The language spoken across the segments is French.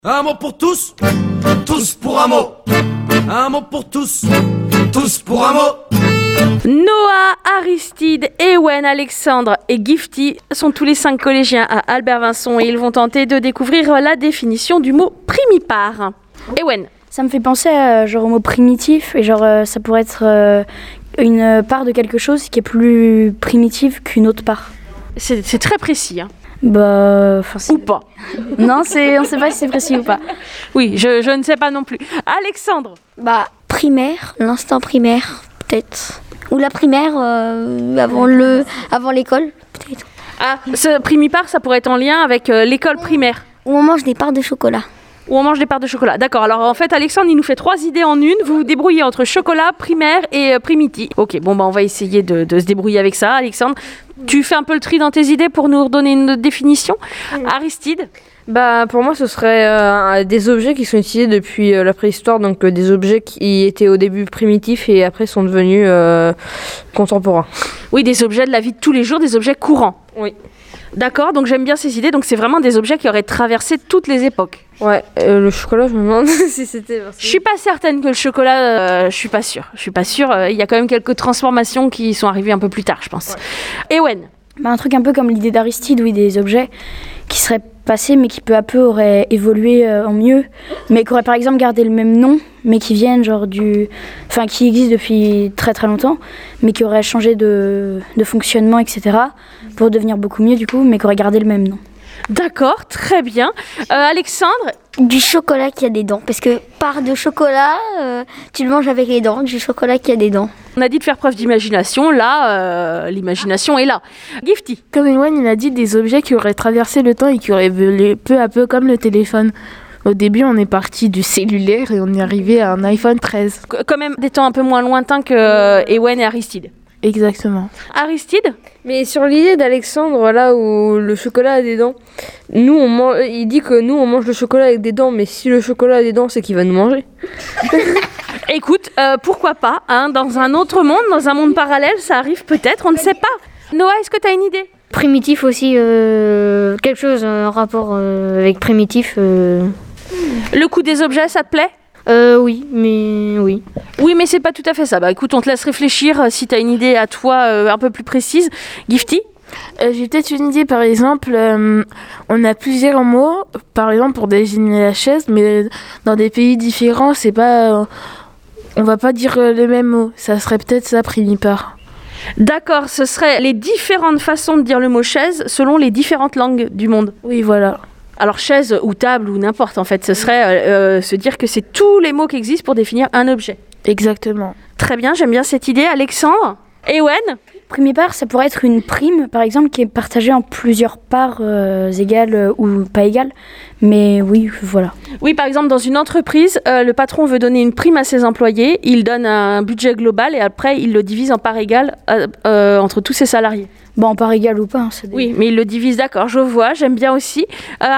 Un mot pour tous, tous pour un mot. Un mot pour tous, tous pour un mot. Noah, Aristide, Ewen, Alexandre et Gifty sont tous les 5 collégiens à Albert-Vincent et ils vont tenter de découvrir la définition du mot primipare. Ewen. Ça me fait penser au mot primitif et ça pourrait être une part de quelque chose qui est plus primitive qu'une autre part. C'est très précis, hein. Ou pas. Non, on ne sait pas si c'est précis ou pas. Oui, je ne sais pas non plus. Alexandre. Primaire, l'instant primaire, peut-être. Ou la primaire avant l'école, peut-être. Ah, ce primipare, ça pourrait être en lien avec l'école primaire. Où on mange des parts de chocolat. Où on mange des parts de chocolat. D'accord, alors en fait, Alexandre, il nous fait 3 idées en une. Vous vous débrouillez entre chocolat, primaire et primiti. Ok, on va essayer de se débrouiller avec ça. Alexandre, tu fais un peu le tri dans tes idées pour nous redonner une définition. Aristide. Pour moi, ce serait des objets qui sont utilisés depuis la préhistoire, donc des objets qui étaient au début primitifs et après sont devenus contemporains. Oui, des objets de la vie de tous les jours, des objets courants. Oui. D'accord, donc j'aime bien ces idées. Donc c'est vraiment des objets qui auraient traversé toutes les époques. Ouais, le chocolat, je me demande si c'était... Je suis pas certaine que le chocolat, je suis pas sûre. Il y a quand même quelques transformations qui sont arrivées un peu plus tard, je pense. Ouais. Ewen. Un truc un peu comme l'idée d'Aristide, oui, des objets qui seraient passés mais qui peu à peu auraient évolué en mieux, mais qui auraient par exemple gardé le même nom, mais qui viennent qui existent depuis très très longtemps, mais qui auraient changé de fonctionnement, etc., pour devenir beaucoup mieux du coup, mais qui auraient gardé le même nom. D'accord, très bien. Alexandre. Du chocolat qui a des dents, parce que part de chocolat, tu le manges avec les dents, du chocolat qui a des dents. On a dit de faire preuve d'imagination, là, l'imagination est là. Gifty. Comme Ewen, il a dit des objets qui auraient traversé le temps et qui auraient évolué peu à peu comme le téléphone. Au début, on est parti du cellulaire et on est arrivé à un iPhone 13. Quand même des temps un peu moins lointains que Ewen et Aristide. Exactement. Aristide. Mais sur l'idée d'Alexandre, là où le chocolat a des dents, il dit que nous on mange le chocolat avec des dents, mais si le chocolat a des dents, c'est qu'il va nous manger. Écoute, pourquoi pas, hein, dans un autre monde, dans un monde parallèle, ça arrive peut-être, on ne sait pas. Noah, est-ce que tu as une idée ? Primitif aussi, quelque chose en rapport avec primitif. Le coût des objets, ça te plaît ? Oui. Oui, mais c'est pas tout à fait ça. Écoute, on te laisse réfléchir si tu as une idée à toi un peu plus précise. Gifty ? J'ai peut-être une idée, par exemple, on a plusieurs mots, par exemple pour désigner la chaise, mais dans des pays différents, c'est pas, on va pas dire les mêmes mots. Ça serait peut-être ça, primipare. D'accord, ce serait les différentes façons de dire le mot chaise selon les différentes langues du monde. Oui, voilà. Alors chaise ou table ou n'importe, en fait, ce serait se dire que c'est tous les mots qui existent pour définir un objet. Exactement. Très bien, j'aime bien cette idée. Alexandre ? Ewen ? Primipare, ça pourrait être une prime, par exemple, qui est partagée en plusieurs parts égales ou pas égales. Mais oui, voilà. Oui, par exemple, dans une entreprise, le patron veut donner une prime à ses employés. Il donne un budget global et après, il le divise en parts égales entre tous ses salariés. En part égale ou pas. Hein, Oui, mais il le divise, d'accord, je vois, j'aime bien aussi. Aristide ?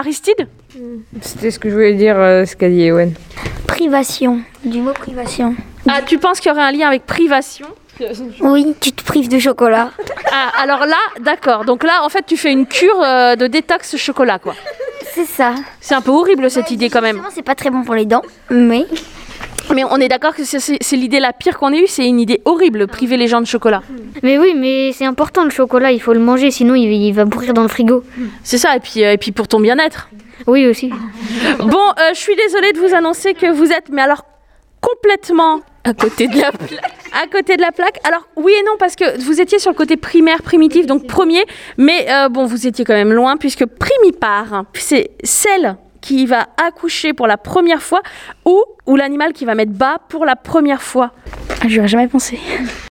C'était ce que je voulais dire, ce qu'a dit Ewen. Privation, du mot privation. Ah, tu penses qu'il y aurait un lien avec privation ? Oui, tu te prives de chocolat. Ah, alors là, d'accord. Donc là, en fait, tu fais une cure de détox chocolat, quoi. C'est ça. C'est un peu horrible, cette idée, quand même. C'est pas très bon pour les dents, mais on est d'accord que c'est l'idée la pire qu'on ait eue. C'est une idée horrible, priver les gens de chocolat. Mais oui, mais c'est important, le chocolat. Il faut le manger, sinon il va pourrir dans le frigo. C'est ça, et puis pour ton bien-être. Oui, aussi. Bon, je suis désolée de vous annoncer que vous êtes, mais alors complètement à côté de la plaque. À côté de la plaque. Alors oui et non, parce que vous étiez sur le côté primaire, primitif, donc premier, mais vous étiez quand même loin, puisque primipare, c'est celle qui va accoucher pour la première fois ou l'animal qui va mettre bas pour la première fois. J'y aurais jamais pensé.